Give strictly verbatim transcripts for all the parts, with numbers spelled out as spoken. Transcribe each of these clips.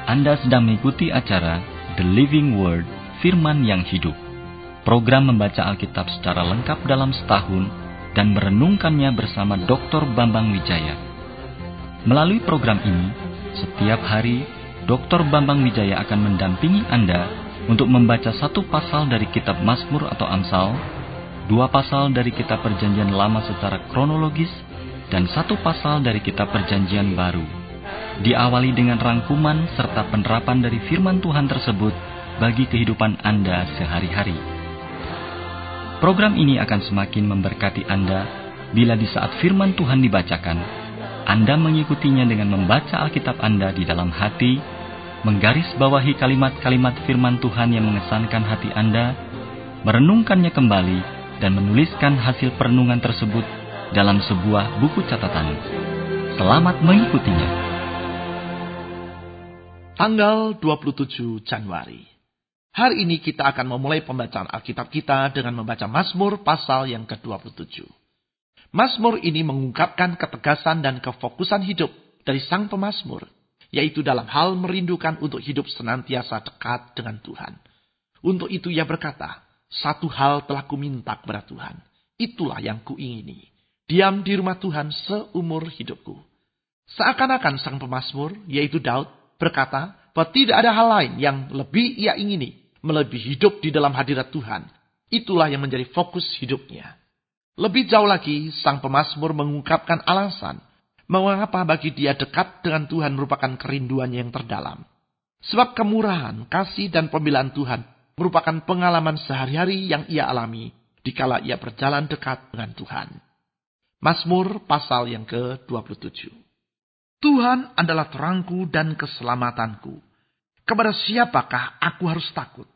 Anda sedang mengikuti acara The Living Word, Firman yang Hidup. Program membaca Alkitab secara lengkap dalam setahun dan merenungkannya bersama doktor Bambang Wijaya. Melalui program ini, setiap hari doktor Bambang Wijaya akan mendampingi Anda untuk membaca satu pasal dari kitab Mazmur atau Amsal, dua pasal dari kitab Perjanjian Lama secara kronologis, dan satu pasal dari kitab Perjanjian Baru. Diawali dengan rangkuman serta penerapan dari firman Tuhan tersebut bagi kehidupan Anda sehari-hari. Program ini akan semakin memberkati Anda bila di saat firman Tuhan dibacakan, Anda mengikutinya dengan membaca Alkitab Anda di dalam hati, menggarisbawahi kalimat-kalimat firman Tuhan yang mengesankan hati Anda, merenungkannya kembali, dan menuliskan hasil perenungan tersebut dalam sebuah buku catatan. Selamat mengikutinya. Tanggal dua puluh tujuh Januari. Hari ini kita akan memulai pembacaan Alkitab kita dengan membaca Mazmur pasal yang ke dua puluh tujuh. Mazmur ini mengungkapkan ketegasan dan kefokusan hidup dari sang pemazmur, yaitu dalam hal merindukan untuk hidup senantiasa dekat dengan Tuhan. Untuk itu ia berkata, satu hal telah kuminta kepada Tuhan, itulah yang kuingini, diam di rumah Tuhan seumur hidupku. Seakan-akan sang pemazmur, yaitu Daud, berkata bahwa tidak ada hal lain yang lebih ia ingini melebihi hidup di dalam hadirat Tuhan. Itulah yang menjadi fokus hidupnya. Lebih jauh lagi, sang pemazmur mengungkapkan alasan mengapa bagi dia dekat dengan Tuhan merupakan kerinduannya yang terdalam. Sebab kemurahan, kasih, dan pembelaan Tuhan merupakan pengalaman sehari-hari yang ia alami dikala ia berjalan dekat dengan Tuhan. Mazmur pasal yang ke dua puluh tujuh. Tuhan adalah terangku dan keselamatanku. Kepada siapakah aku harus takut?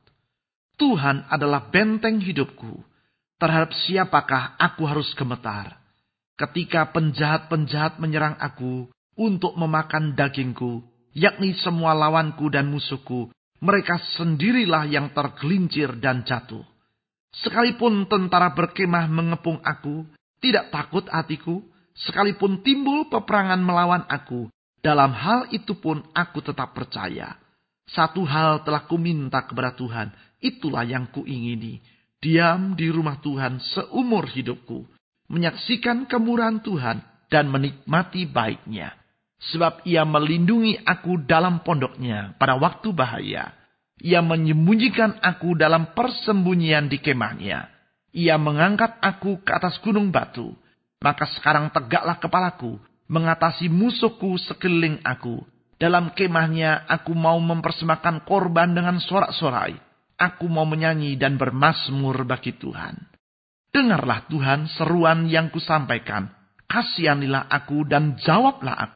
Tuhan adalah benteng hidupku. Terhadap siapakah aku harus gemetar? Ketika penjahat-penjahat menyerang aku untuk memakan dagingku, yakni semua lawanku dan musuhku, mereka sendirilah yang tergelincir dan jatuh. Sekalipun tentara berkemah mengepung aku, tidak takut hatiku. Sekalipun timbul peperangan melawan aku, dalam hal itu pun aku tetap percaya. Satu hal telah kuminta kepada Tuhan, itulah yang kuingini. Diam di rumah Tuhan seumur hidupku, menyaksikan kemurahan Tuhan dan menikmati baiknya. Sebab ia melindungi aku dalam pondoknya pada waktu bahaya. Ia menyembunyikan aku dalam persembunyian di kemahnya. Ia mengangkat aku ke atas gunung batu. Maka sekarang tegaklah kepalaku, mengatasi musuhku sekeliling aku. Dalam kemahnya aku mau mempersembahkan korban dengan sorak-sorai. Aku mau menyanyi dan bermazmur bagi Tuhan. Dengarlah Tuhan seruan yang kusampaikan. Kasihanilah aku dan jawablah aku.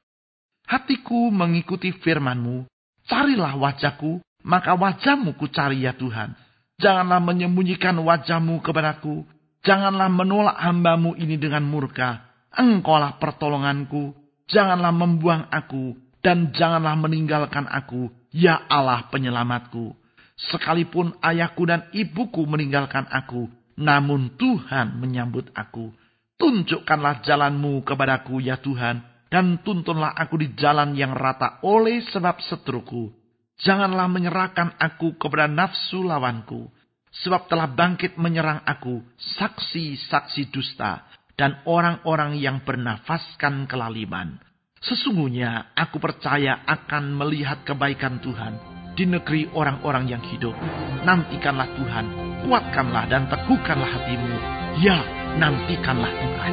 Hatiku mengikuti firman-Mu. Carilah wajahku, maka wajah-Mu ku cari ya Tuhan. Janganlah menyembunyikan wajah-Mu kepadaku. Janganlah menolak hamba-Mu ini dengan murka. Engkaulah pertolonganku. Janganlah membuang aku. Dan janganlah meninggalkan aku. Ya Allah penyelamatku. Sekalipun ayahku dan ibuku meninggalkan aku. Namun Tuhan menyambut aku. Tunjukkanlah jalan-Mu kepadaku ya Tuhan. Dan tuntunlah aku di jalan yang rata oleh sebab seteruku. Janganlah menyerahkan aku kepada nafsu lawanku. Sebab telah bangkit menyerang aku saksi-saksi dusta dan orang-orang yang bernafaskan kelaliman. Sesungguhnya aku percaya akan melihat kebaikan Tuhan di negeri orang-orang yang hidup. Nantikanlah Tuhan, kuatkanlah dan teguhkanlah hatimu. Ya, nantikanlah Tuhan.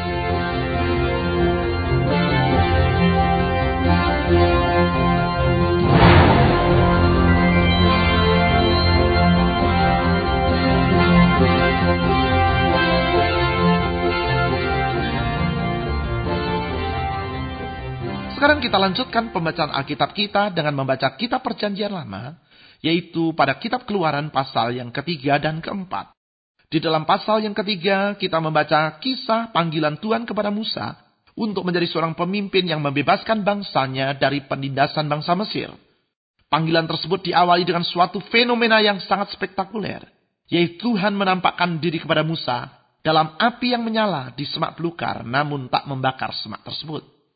Sekarang kita lanjutkan pembacaan Alkitab kita dengan membaca kitab Perjanjian Lama, yaitu pada kitab Keluaran pasal yang ketiga dan keempat. Di dalam pasal yang ketiga, kita membaca kisah panggilan Tuhan kepada Musa untuk menjadi seorang pemimpin yang membebaskan bangsanya dari penindasan bangsa Mesir. Panggilan tersebut diawali dengan suatu fenomena yang sangat spektakuler, yaitu Tuhan menampakkan diri kepada Musa dalam api yang menyala di semak belukar, namun tak membakar semak tersebut.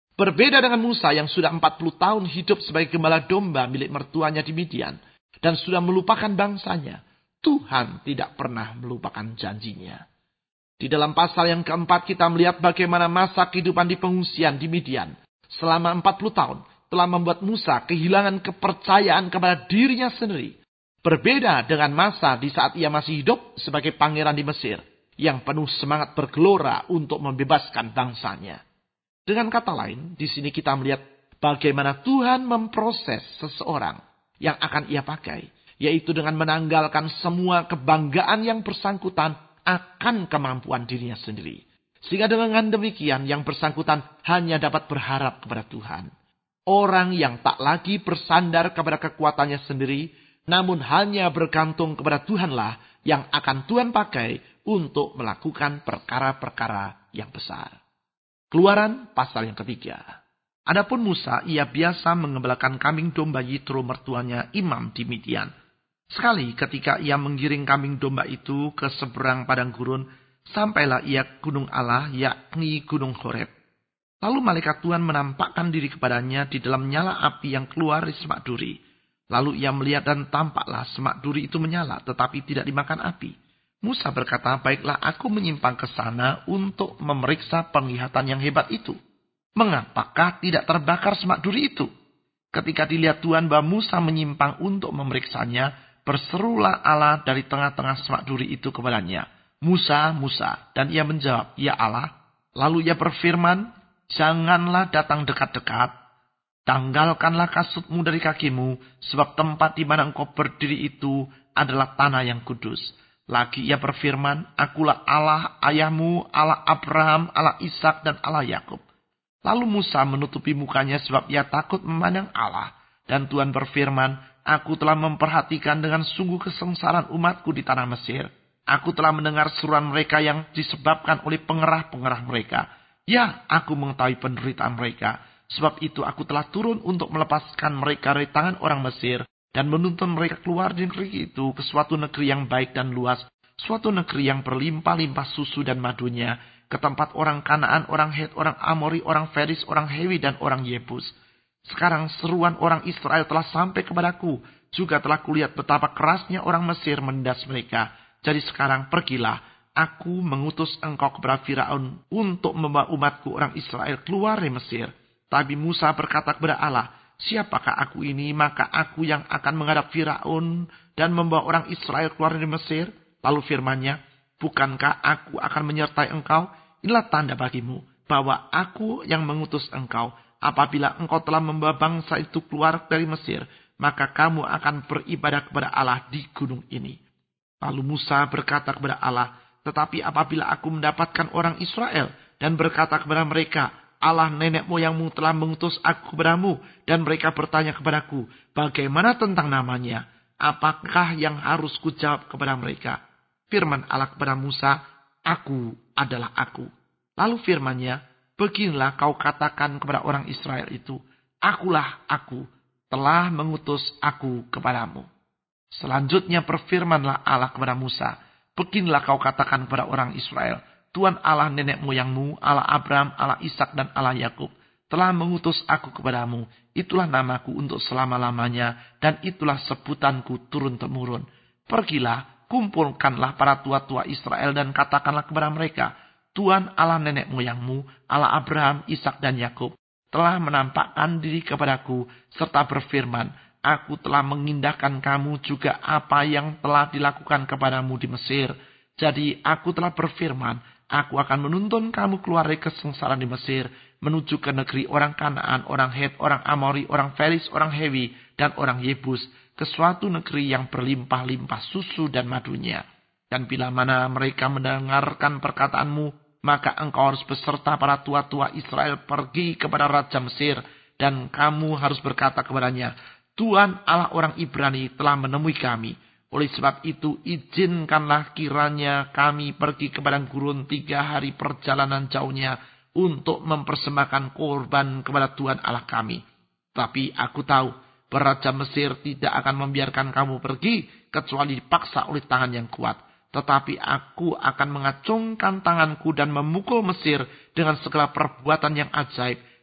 Berbeda dengan Musa yang sudah empat puluh tahun hidup sebagai gembala domba milik mertuanya di Midian dan sudah melupakan bangsanya, Tuhan tidak pernah melupakan janjinya. Di dalam pasal yang keempat kita melihat bagaimana masa kehidupan di pengungsian di Midian selama empat puluh tahun telah membuat Musa kehilangan kepercayaan kepada dirinya sendiri. Berbeda dengan masa di saat ia masih hidup sebagai pangeran di Mesir yang penuh semangat bergelora untuk membebaskan bangsanya. Dengan kata lain, di sini kita melihat bagaimana Tuhan memproses seseorang yang akan ia pakai, yaitu dengan menanggalkan semua kebanggaan yang bersangkutan akan kemampuan dirinya sendiri. Sehingga dengan demikian yang bersangkutan hanya dapat berharap kepada Tuhan. Orang yang tak lagi bersandar kepada kekuatannya sendiri, namun hanya bergantung kepada Tuhanlah yang akan Tuhan pakai untuk melakukan perkara-perkara yang besar. Keluaran pasal yang ketiga. Adapun Musa, ia biasa mengembalakan kambing domba Yitro mertuanya imam di Midian. Sekali ketika ia menggiring kambing domba itu ke seberang padang gurun, sampailah ia gunung Allah, yakni gunung Horeb. Lalu malaikat Tuhan menampakkan diri kepadanya di dalam nyala api yang keluar dari semak duri. Lalu ia melihat dan tampaklah semak duri itu menyala, tetapi tidak dimakan api. Musa berkata, baiklah aku menyimpang ke sana untuk memeriksa penglihatan yang hebat itu. Mengapakah tidak terbakar semak duri itu? Ketika dilihat Tuhan bahwa Musa menyimpang untuk memeriksanya, berserulah Allah dari tengah-tengah semak duri itu kepadanya. Musa, Musa. Dan ia menjawab, ya Allah. Lalu ia berfirman, janganlah datang dekat-dekat. Tanggalkanlah kasutmu dari kakimu, sebab tempat di mana engkau berdiri itu adalah tanah yang kudus. Lagi ia berfirman, akulah Allah ayahmu, Allah Abraham, Allah Ishak dan Allah Yakub. Lalu Musa menutupi mukanya sebab ia takut memandang Allah. Dan Tuhan berfirman, aku telah memperhatikan dengan sungguh kesengsaraan umatku di tanah Mesir. Aku telah mendengar seruan mereka yang disebabkan oleh pengerah-pengerah mereka. Ya, aku mengetahui penderitaan mereka. Sebab itu aku telah turun untuk melepaskan mereka dari tangan orang Mesir. Dan menuntun mereka keluar dari negeri itu ke suatu negeri yang baik dan luas. Suatu negeri yang berlimpah-limpah susu dan madunya. Ke tempat orang Kanaan, orang Het, orang Amori, orang Feris, orang Hewi, dan orang Yebus. Sekarang seruan orang Israel telah sampai kepadaku. Juga telah kulihat betapa kerasnya orang Mesir menindas mereka. Jadi sekarang pergilah. Aku mengutus engkau kepada Firaun untuk membawa umatku orang Israel keluar dari Mesir. Tapi Musa berkata kepada Allah, siapakah aku ini? Maka aku yang akan menghadap Firaun dan membawa orang Israel keluar dari Mesir. Lalu firman-Nya, bukankah aku akan menyertai engkau? Inilah tanda bagimu bahwa aku yang mengutus engkau. Apabila engkau telah membawa bangsa itu keluar dari Mesir, maka kamu akan beribadah kepada Allah di gunung ini. Lalu Musa berkata kepada Allah, tetapi apabila aku mendapatkan orang Israel dan berkata kepada mereka, Allah nenek moyangmu telah mengutus aku kepadamu, dan mereka bertanya kepadaku, bagaimana tentang namanya? Apakah yang harus kujawab kepada mereka? Firman Allah kepada Musa, aku adalah aku. Lalu firman-Nya, beginilah kau katakan kepada orang Israel itu, akulah aku, telah mengutus aku kepadamu. Selanjutnya berfirmanlah Allah kepada Musa, beginilah kau katakan kepada orang Israel, Tuhan Allah nenek moyangmu, Allah Abraham, Allah Ishak dan Allah Yakub, telah mengutus aku kepadamu. Itulah namaku untuk selama-lamanya, dan itulah sebutanku turun-temurun. Pergilah, kumpulkanlah para tua-tua Israel dan katakanlah kepada mereka, Tuhan Allah nenek moyangmu, Allah Abraham, Ishak dan Yakub, telah menampakkan diri kepadaku, serta berfirman, aku telah mengindahkan kamu juga apa yang telah dilakukan kepadamu di Mesir. Jadi aku telah berfirman, aku akan menuntun kamu keluar dari kesengsaraan di Mesir, menuju ke negeri orang Kanaan, orang Het, orang Amori, orang Feris, orang Hewi, dan orang Yebus, ke suatu negeri yang berlimpah-limpah susu dan madunya. Dan bila mana mereka mendengarkan perkataanmu, maka engkau harus beserta para tua-tua Israel pergi kepada Raja Mesir, dan kamu harus berkata kepadanya, Tuhan Allah orang Ibrani telah menemui kami. Oleh sebab itu, izinkanlah kiranya kami pergi ke padang gurun tiga hari perjalanan jauhnya untuk mempersembahkan korban kepada Tuhan Allah kami. Tapi aku tahu, Raja Mesir tidak akan membiarkan kamu pergi, kecuali dipaksa oleh tangan yang kuat. Tetapi aku akan mengacungkan tanganku dan memukul Mesir dengan segala perbuatan yang ajaib,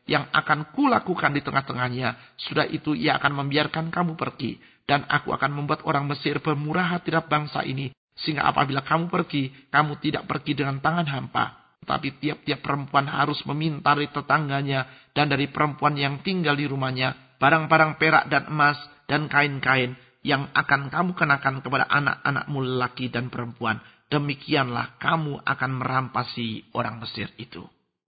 yang akan kulakukan di tengah-tengahnya. Sudah itu ia akan membiarkan kamu pergi. Dan aku akan membuat orang Mesir bermurah hati terhadap bangsa ini. Sehingga apabila kamu pergi, kamu tidak pergi dengan tangan hampa. Tetapi tiap-tiap perempuan harus meminta dari tetangganya dan dari perempuan yang tinggal di rumahnya barang-barang perak dan emas dan kain-kain yang akan kamu kenakan kepada anak-anakmu lelaki dan perempuan. Demikianlah kamu akan merampasi orang Mesir itu.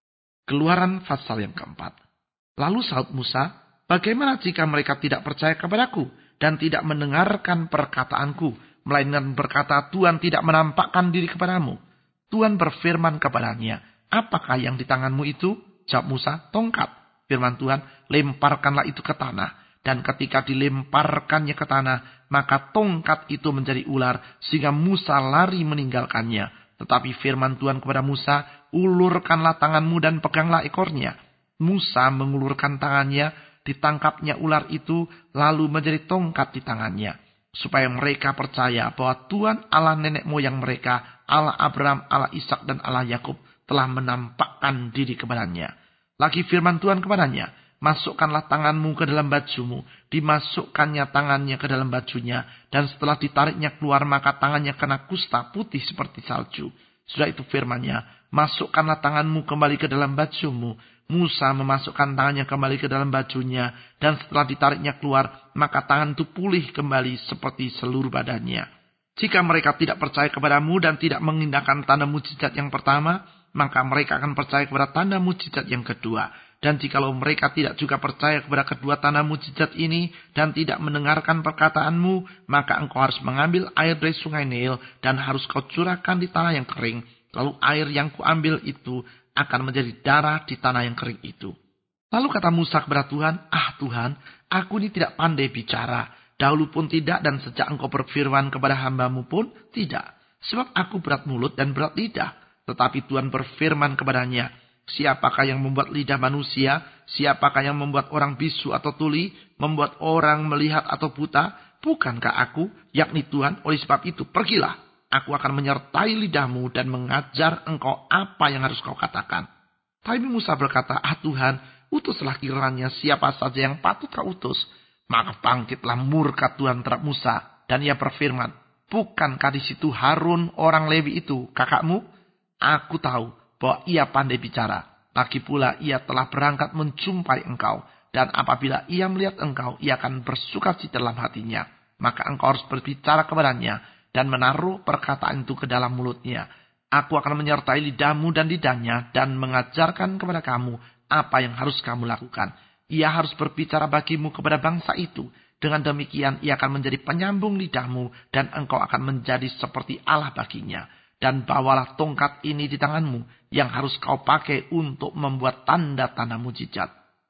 Keluaran pasal yang keempat. Lalu sahut Musa, bagaimana jika mereka tidak percaya kepadaku dan tidak mendengarkan perkataanku, melainkan berkata, Tuhan tidak menampakkan diri kepadamu. Tuhan berfirman kepadanya, apakah yang di tanganmu itu? Jawab Musa, tongkat. Firman Tuhan, lemparkanlah itu ke tanah. Dan ketika dilemparkannya ke tanah, maka tongkat itu menjadi ular, sehingga Musa lari meninggalkannya. Tetapi firman Tuhan kepada Musa, ulurkanlah tanganmu dan peganglah ekornya. Musa mengulurkan tangannya, ditangkapnya ular itu, lalu menjadi tongkat di tangannya. Supaya mereka percaya bahwa Tuhan Allah nenek moyang mereka, Allah Abraham, Allah Ishak dan Allah Yakub telah menampakkan diri kepadanya. Lagi firman Tuhan kepadanya, masukkanlah tanganmu ke dalam bajumu. Dimasukkannya tangannya ke dalam bajunya. Dan setelah ditariknya keluar, maka tangannya kena kusta putih seperti salju. Sudah itu firmannya, masukkanlah tanganmu kembali ke dalam bajumu. Musa memasukkan tangannya kembali ke dalam bajunya. Dan setelah ditariknya keluar, maka tangan itu pulih kembali seperti seluruh badannya. Jika mereka tidak percaya kepadamu dan tidak mengindahkan tanda mujizat yang pertama, maka mereka akan percaya kepada tanda mujizat yang kedua. Dan jikalau mereka tidak juga percaya kepada kedua tanda mujizat ini dan tidak mendengarkan perkataanmu, maka engkau harus mengambil air dari sungai Nil dan harus kau curahkan di tanah yang kering. Lalu air yang kuambil itu akan menjadi darah di tanah yang kering itu. Lalu kata Musa kepada Tuhan, ah Tuhan, aku ini tidak pandai bicara. Dahulu pun tidak dan sejak engkau berfirman kepada hambamu pun tidak. Sebab aku berat mulut dan berat lidah. Tetapi Tuhan berfirman kepadanya, siapakah yang membuat lidah manusia? Siapakah yang membuat orang bisu atau tuli? Membuat orang melihat atau buta? Bukankah aku, yakni Tuhan? Oleh sebab itu, pergilah. Aku akan menyertai lidahmu dan mengajar engkau apa yang harus kau katakan. Tapi Musa berkata, ah Tuhan, utuslah kiranya siapa saja yang patut kau utus. Maka bangkitlah murka Tuhan terhadap Musa. Dan ia berfirman, bukankah di situ Harun orang Lewi itu, kakakmu? Aku tahu bahwa ia pandai bicara. Lagi pula ia telah berangkat menjumpai engkau. Dan apabila ia melihat engkau, ia akan bersukacita dalam hatinya. Maka engkau harus berbicara kepadanya dan menaruh perkataan itu ke dalam mulutnya. Aku akan menyertai lidahmu dan lidahnya dan mengajarkan kepada kamu apa yang harus kamu lakukan. Ia harus berbicara bagimu kepada bangsa itu. Dengan demikian ia akan menjadi penyambung lidahmu dan engkau akan menjadi seperti Allah baginya. Dan bawalah tongkat ini di tanganmu yang harus kau pakai untuk membuat tanda-tanda mujizat.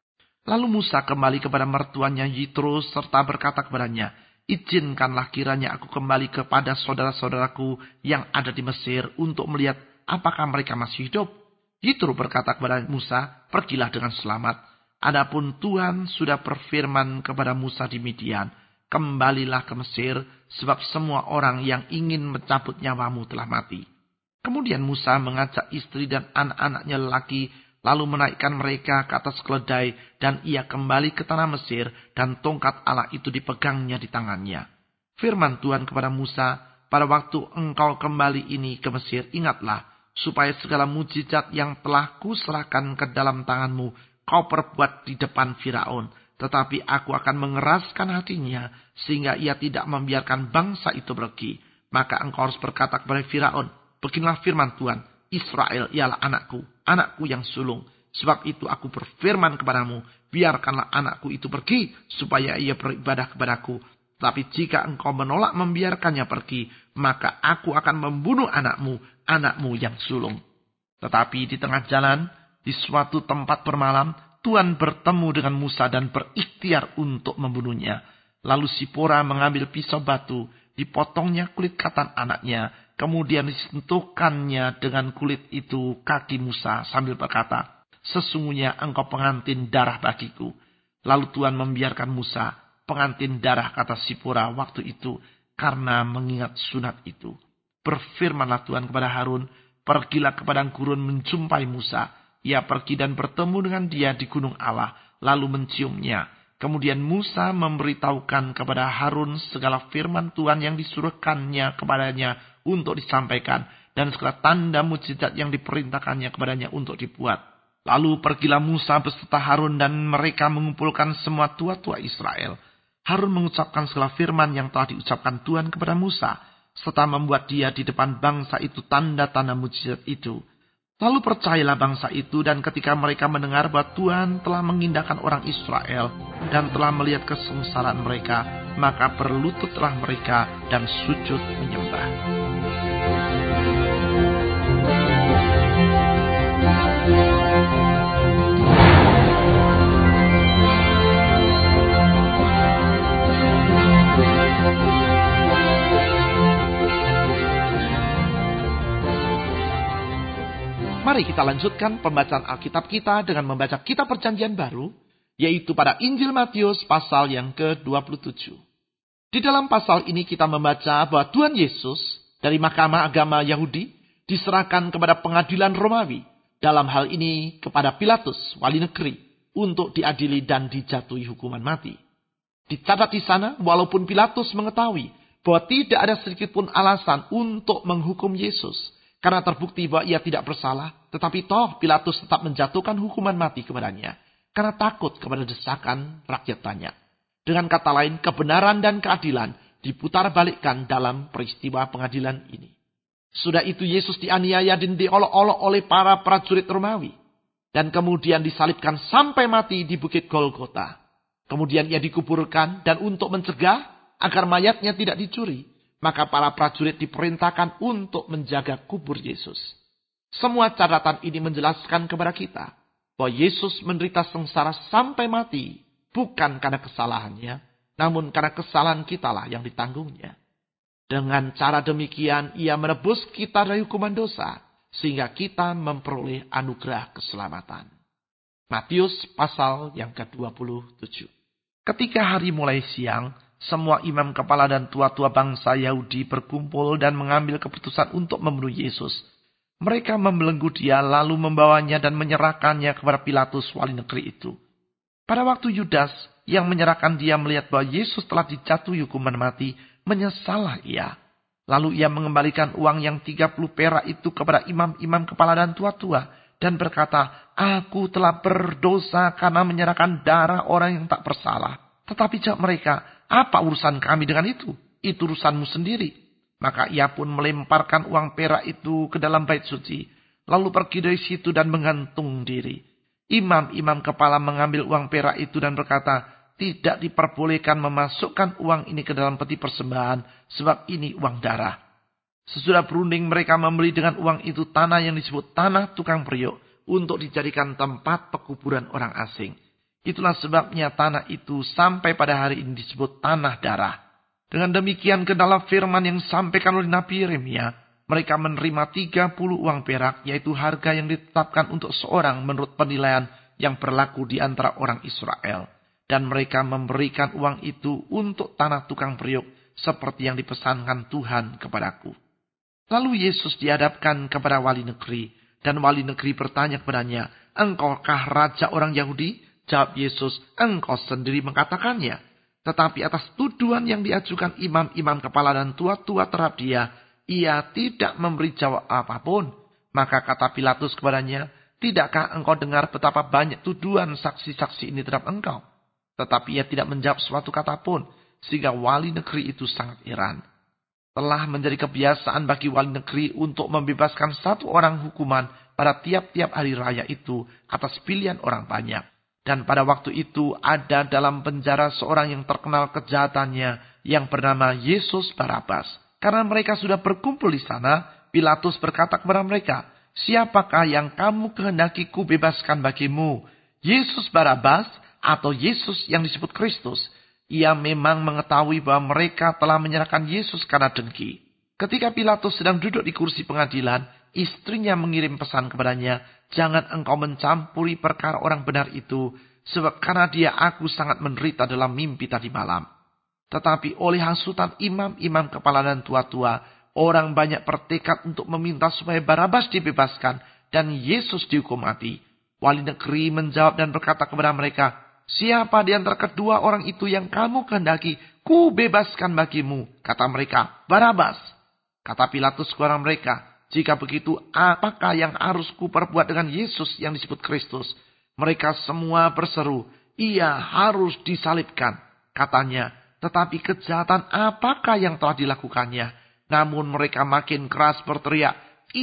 Lalu Musa kembali kepada mertuanya Yitro serta berkata kepadanya, izinkanlah kiranya aku kembali kepada saudara-saudaraku yang ada di Mesir untuk melihat apakah mereka masih hidup. Yitro berkata kepada Musa, pergilah dengan selamat. Adapun Tuhan sudah berfirman kepada Musa di Midian, kembalilah ke Mesir, sebab semua orang yang ingin mencabut nyawamu telah mati. Kemudian Musa mengajak istri dan anak-anaknya lelaki, lalu menaikkan mereka ke atas keledai, dan ia kembali ke tanah Mesir, dan tongkat Allah itu dipegangnya di tangannya. Firman Tuhan kepada Musa, pada waktu engkau kembali ini ke Mesir, ingatlah, supaya segala mujizat yang telah kuserahkan ke dalam tanganmu, kau perbuat di depan Firaun. Tetapi aku akan mengeraskan hatinya, sehingga ia tidak membiarkan bangsa itu pergi. Maka engkau harus berkata kepada Firaun, beginilah firman Tuhan, Israel ialah anakku, anakku yang sulung. Sebab itu aku berfirman kepadamu, biarkanlah anakku itu pergi, supaya ia beribadah kepadaku. Tapi jika engkau menolak membiarkannya pergi, maka aku akan membunuh anakmu, anakmu yang sulung. Tetapi di tengah jalan, di suatu tempat bermalam, Tuhan bertemu dengan Musa dan berikhtiar untuk membunuhnya. Lalu Sipora mengambil pisau batu, dipotongnya kulit katan anaknya, kemudian disentuhkannya dengan kulit itu kaki Musa sambil berkata, sesungguhnya engkau pengantin darah bagiku. Lalu Tuhan membiarkan Musa, pengantin darah kata Sipora waktu itu, karena mengingat sunat itu. Berfirmanlah Tuhan kepada Harun, pergilah ke padang gurun menjumpai Musa. Ia pergi dan bertemu dengan dia di gunung Allah, lalu menciumnya. Kemudian Musa memberitahukan kepada Harun segala firman Tuhan yang disuruhkannya kepadanya untuk disampaikan, dan segala tanda mujizat yang diperintahkannya kepadanya untuk dibuat. Lalu pergilah Musa beserta Harun dan mereka mengumpulkan semua tua-tua Israel. Harun mengucapkan segala firman yang telah diucapkan Tuhan kepada Musa, serta membuat dia di depan bangsa itu tanda-tanda mujizat itu. Lalu percayalah bangsa itu, dan ketika mereka mendengar bahwa Tuhan telah mengindahkan orang Israel dan telah melihat kesengsaraan mereka, maka berlututlah mereka dan sujud menyembah. Mari kita lanjutkan pembacaan Alkitab kita dengan membaca kitab Perjanjian Baru, yaitu pada Injil Matius pasal yang ke dua puluh tujuh. Di dalam pasal ini kita membaca bahwa Tuhan Yesus dari Mahkamah Agama Yahudi diserahkan kepada pengadilan Romawi, dalam hal ini kepada Pilatus, wali negeri, untuk diadili dan dijatuhi hukuman mati. Dicatat di sana, walaupun Pilatus mengetahui bahwa tidak ada sedikit pun alasan untuk menghukum Yesus, karena terbukti bahwa ia tidak bersalah, tetapi toh Pilatus tetap menjatuhkan hukuman mati kepadanya, karena takut kepada desakan rakyat banyak. Dengan kata lain, kebenaran dan keadilan diputarbalikkan dalam peristiwa pengadilan ini. Sudah itu Yesus dianiaya dan diolok-olok oleh para prajurit Romawi, dan kemudian disalibkan sampai mati di bukit Golgota. Kemudian ia dikuburkan, dan untuk mencegah agar mayatnya tidak dicuri, maka para prajurit diperintahkan untuk menjaga kubur Yesus. Semua catatan ini menjelaskan kepada kita bahwa Yesus menderita sengsara sampai mati, bukan karena kesalahannya, namun karena kesalahan kitalah yang ditanggungnya. Dengan cara demikian, ia menebus kita dari hukuman dosa, sehingga kita memperoleh anugerah keselamatan. Matius pasal yang ke dua puluh tujuh. Ketika hari mulai siang, semua imam kepala dan tua-tua bangsa Yahudi berkumpul dan mengambil keputusan untuk membunuh Yesus. Mereka membelenggu dia lalu membawanya dan menyerahkannya kepada Pilatus wali negeri itu. Pada waktu Yudas yang menyerahkan dia melihat bahwa Yesus telah dijatuhi hukuman mati, menyesallah ia. Lalu ia mengembalikan uang yang tiga puluh perak itu kepada imam-imam kepala dan tua-tua dan berkata, "Aku telah berdosa karena menyerahkan darah orang yang tak bersalah." Tetapi jawab mereka, "Apa urusan kami dengan itu? Itu urusanmu sendiri." Maka ia pun melemparkan uang perak itu ke dalam bait suci, lalu pergi dari situ dan menggantung diri. Imam-imam kepala mengambil uang perak itu dan berkata, "Tidak diperbolehkan memasukkan uang ini ke dalam peti persembahan, sebab ini uang darah." Sesudah berunding mereka membeli dengan uang itu tanah yang disebut tanah tukang periuk untuk dijadikan tempat pekuburan orang asing. Itulah sebabnya tanah itu sampai pada hari ini disebut tanah darah. Dengan demikian kedalam firman yang disampaikan oleh Nabi Yeremia, mereka menerima tiga puluh uang perak, yaitu harga yang ditetapkan untuk seorang menurut penilaian yang berlaku di antara orang Israel. Dan mereka memberikan uang itu untuk tanah tukang periuk, seperti yang dipesankan Tuhan kepadaku. Lalu Yesus dihadapkan kepada wali negeri, dan wali negeri bertanya kepadanya, "Engkaukah raja orang Yahudi?" Jawab Yesus, "Engkau sendiri mengatakannya." Tetapi atas tuduhan yang diajukan imam-imam kepala dan tua-tua terhadap dia, ia tidak memberi jawab apapun. Maka kata Pilatus kepadanya, "Tidakkah engkau dengar betapa banyak tuduhan saksi-saksi ini terhadap engkau?" Tetapi ia tidak menjawab suatu kata pun, sehingga wali negeri itu sangat heran. Telah menjadi kebiasaan bagi wali negeri untuk membebaskan satu orang hukuman pada tiap-tiap hari raya itu atas pilihan orang banyak. Dan pada waktu itu ada dalam penjara seorang yang terkenal kejahatannya yang bernama Yesus Barabas. Karena mereka sudah berkumpul di sana, Pilatus berkata kepada mereka, "Siapakah yang kamu kehendaki ku bebaskan bagimu? Yesus Barabas atau Yesus yang disebut Kristus?" Ia memang mengetahui bahwa mereka telah menyerahkan Yesus karena dengki. Ketika Pilatus sedang duduk di kursi pengadilan, istrinya mengirim pesan kepadanya, "Jangan engkau mencampuri perkara orang benar itu, sebab karena dia aku sangat menderita dalam mimpi tadi malam." Tetapi oleh hasutan imam-imam kepala dan tua-tua, orang banyak bertekad untuk meminta supaya Barabas dibebaskan dan Yesus dihukum mati. Wali negeri menjawab dan berkata kepada mereka, "Siapa di antara kedua orang itu yang kamu kehendaki, ku bebaskan bagimu." Kata mereka, "Barabas." Kata Pilatus kepada mereka, "Jika begitu, apakah yang harus ku perbuat dengan Yesus yang disebut Kristus?" Mereka semua berseru, "Ia harus disalibkan." Katanya, "Tetapi kejahatan apakah yang telah dilakukannya?" Namun mereka makin keras berteriak,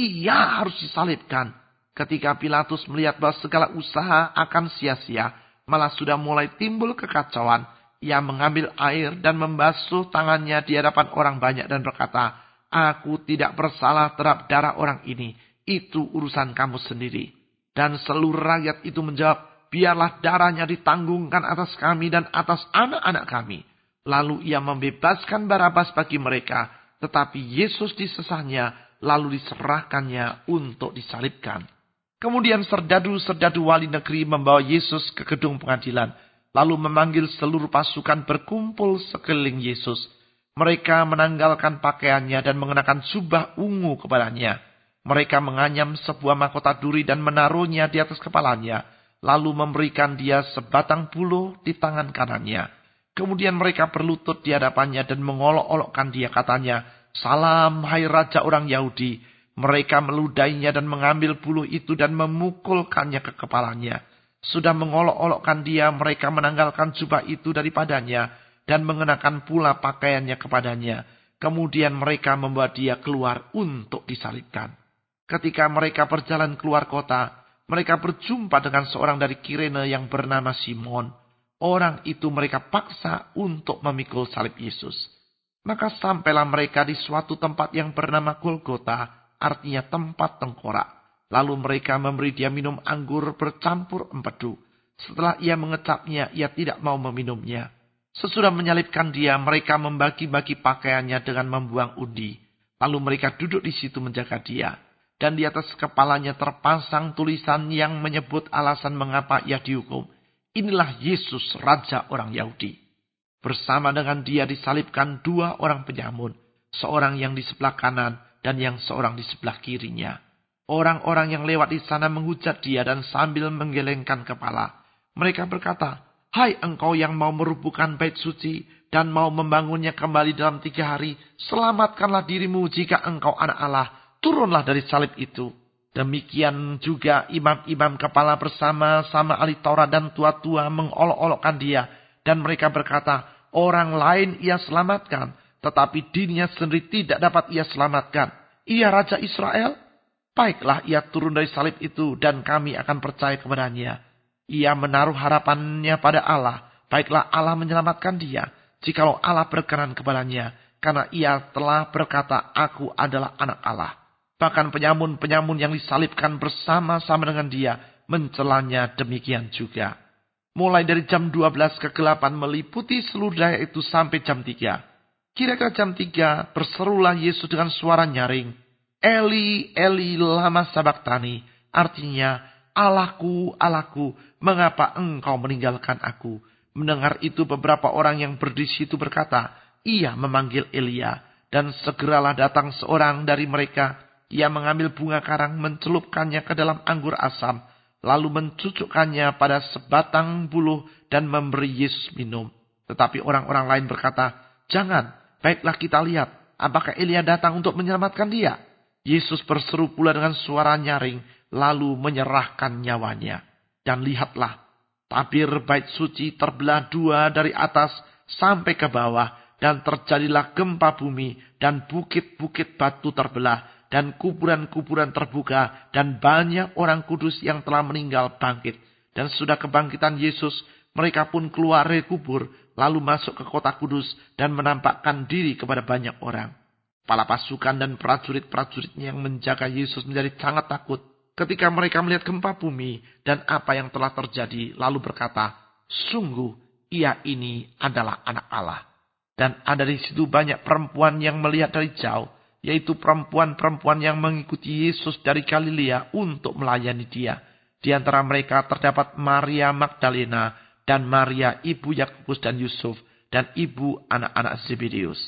"Ia harus disalibkan." Ketika Pilatus melihat bahwa segala usaha akan sia-sia, malah sudah mulai timbul kekacauan, ia mengambil air dan membasuh tangannya di hadapan orang banyak dan berkata, "Aku tidak bersalah terhadap darah orang ini. Itu urusan kamu sendiri." Dan seluruh rakyat itu menjawab, "Biarlah darahnya ditanggungkan atas kami dan atas anak-anak kami." Lalu ia membebaskan Barabas bagi mereka, tetapi Yesus disesahnya, lalu diserahkannya untuk disalibkan. Kemudian serdadu-serdadu wali negeri membawa Yesus ke gedung pengadilan, lalu memanggil seluruh pasukan berkumpul sekeliling Yesus. Mereka menanggalkan pakaiannya dan mengenakan jubah ungu kepadanya. Mereka menganyam sebuah mahkota duri dan menaruhnya di atas kepalanya, lalu memberikan dia sebatang buluh di tangan kanannya. Kemudian mereka berlutut di hadapannya dan mengolok-olokkan dia, katanya, "Salam, hai Raja orang Yahudi." Mereka meludainya dan mengambil buluh itu dan memukulkannya ke kepalanya. Sudah mengolok-olokkan dia, mereka menanggalkan jubah itu daripadanya dan mengenakan pula pakaiannya kepadanya. Kemudian mereka membawa dia keluar untuk disalibkan. Ketika mereka berjalan keluar kota, mereka berjumpa dengan seorang dari Kirene yang bernama Simon. Orang itu mereka paksa untuk memikul salib Yesus. Maka sampailah mereka di suatu tempat yang bernama Golgota, artinya tempat tengkorak. Lalu mereka memberi dia minum anggur bercampur empedu. Setelah ia mengecapnya, ia tidak mau meminumnya. Sesudah menyalibkan dia, mereka membagi-bagi pakaiannya dengan membuang undi. Lalu mereka duduk di situ menjaga dia. Dan di atas kepalanya terpasang tulisan yang menyebut alasan mengapa ia dihukum. "Inilah Yesus, Raja orang Yahudi." Bersama dengan dia disalibkan dua orang penyamun. Seorang yang di sebelah kanan dan yang seorang di sebelah kirinya. Orang-orang yang lewat di sana menghujat dia dan sambil menggelengkan kepala. Mereka berkata, "Hai engkau yang mau merubuhkan bait suci dan mau membangunnya kembali dalam tiga hari, selamatkanlah dirimu jika engkau anak Allah, turunlah dari salib itu." Demikian juga imam-imam kepala bersama-sama ahli Taurat dan tua-tua mengolok-olokkan dia. Dan mereka berkata, "Orang lain ia selamatkan, tetapi dirinya sendiri tidak dapat ia selamatkan. Ia Raja Israel? Baiklah ia turun dari salib itu dan kami akan percaya kepadanya. Ia menaruh harapannya pada Allah. Baiklah Allah menyelamatkan dia, jikalau Allah berkenan kepadanya. Karena ia telah berkata, 'Aku adalah anak Allah.'" Bahkan penyamun-penyamun yang disalibkan bersama-sama dengan dia mencelanya demikian juga. Mulai dari jam dua belas kegelapan meliputi seluruh daya itu sampai jam tiga. Kira-kira jam tiga berserulah Yesus dengan suara nyaring, "Eli, Eli, lama sabachthani." Artinya, "Allahku, Allahku, mengapa engkau meninggalkan aku?" Mendengar itu beberapa orang yang berdiri situ berkata, "Ia memanggil Elia." Dan segeralah datang seorang dari mereka. Ia mengambil bunga karang, mencelupkannya ke dalam anggur asam, lalu mencucukkannya pada sebatang buluh dan memberi Yesus minum. Tetapi orang-orang lain berkata, "Jangan, baiklah kita lihat, apakah Elia datang untuk menyelamatkan dia?" Yesus berseru pula dengan suara nyaring, lalu menyerahkan nyawanya. Dan lihatlah, tabir bait suci terbelah dua dari atas sampai ke bawah, dan terjadilah gempa bumi, dan bukit-bukit batu terbelah, dan kuburan-kuburan terbuka, dan banyak orang kudus yang telah meninggal bangkit. Dan sudah kebangkitan Yesus, mereka pun keluar dari kubur, lalu masuk ke kota kudus, dan menampakkan diri kepada banyak orang. Kepala pasukan dan prajurit-prajuritnya yang menjaga Yesus menjadi sangat takut ketika mereka melihat gempa bumi dan apa yang telah terjadi, lalu berkata, "Sungguh, ia ini adalah anak Allah." Dan ada di situ banyak perempuan yang melihat dari jauh, yaitu perempuan-perempuan yang mengikuti Yesus dari Galilea untuk melayani dia. Di antara mereka terdapat Maria Magdalena dan Maria ibu Yakobus dan Yusuf dan ibu anak-anak Zebedeus.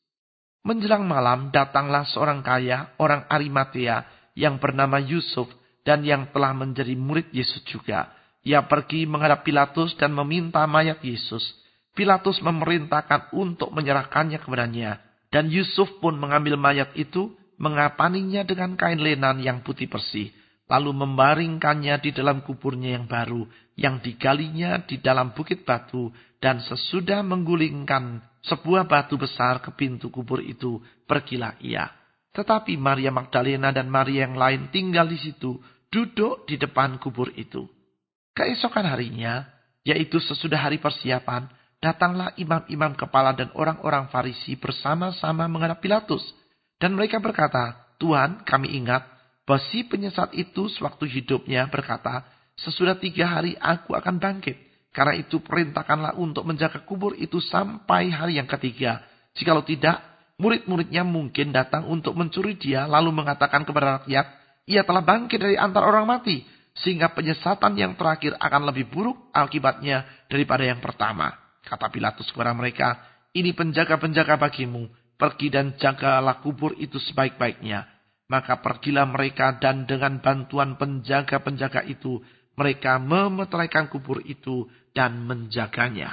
Menjelang malam datanglah seorang kaya, orang Arimatea yang bernama Yusuf, dan yang telah menjadi murid Yesus juga. Ia pergi menghadap Pilatus dan meminta mayat Yesus. Pilatus memerintahkan untuk menyerahkannya kepadanya. Dan Yusuf pun mengambil mayat itu, mengapaninya dengan kain lenan yang putih bersih, lalu membaringkannya di dalam kuburnya yang baru, yang digalinya di dalam bukit batu, dan sesudah menggulingkan sebuah batu besar ke pintu kubur itu, pergilah ia. Tetapi Maria Magdalena dan Maria yang lain tinggal di situ, duduk di depan kubur itu. Keesokan harinya, yaitu sesudah hari persiapan, datanglah imam-imam kepala dan orang-orang Farisi bersama-sama menghadap Pilatus. Dan mereka berkata, "Tuhan, kami ingat bahwa si penyesat itu sewaktu hidupnya berkata, sesudah tiga hari aku akan bangkit. Karena itu perintahkanlah untuk menjaga kubur itu sampai hari yang ketiga. Jikalau tidak, murid-muridnya mungkin datang untuk mencuri dia, lalu mengatakan kepada rakyat, ia telah bangkit dari antara orang mati. Sehingga penyesatan yang terakhir akan lebih buruk akibatnya daripada yang pertama." Kata Pilatus kepada mereka, "Ini penjaga-penjaga bagimu. Pergi dan jagalah kubur itu sebaik-baiknya." Maka pergilah mereka dan dengan bantuan penjaga-penjaga itu, mereka memeteraikan kubur itu dan menjaganya.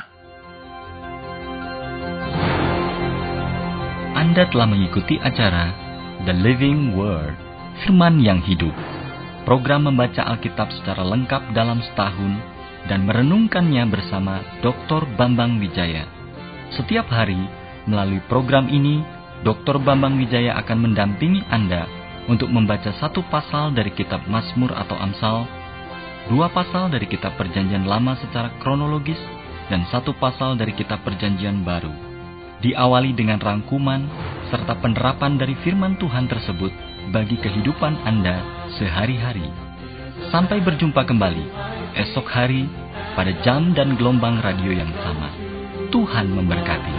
Anda telah mengikuti acara The Living Word, Firman yang Hidup. Program membaca Alkitab secara lengkap dalam setahun dan merenungkannya bersama doktor Bambang Wijaya. Setiap hari, melalui program ini, doktor Bambang Wijaya akan mendampingi Anda untuk membaca satu pasal dari kitab Mazmur atau Amsal, dua pasal dari kitab Perjanjian Lama secara kronologis, dan satu pasal dari kitab Perjanjian Baru. Diawali dengan rangkuman serta penerapan dari firman Tuhan tersebut bagi kehidupan Anda sehari-hari. Sampai berjumpa kembali esok hari pada jam dan gelombang radio yang sama. Tuhan memberkati.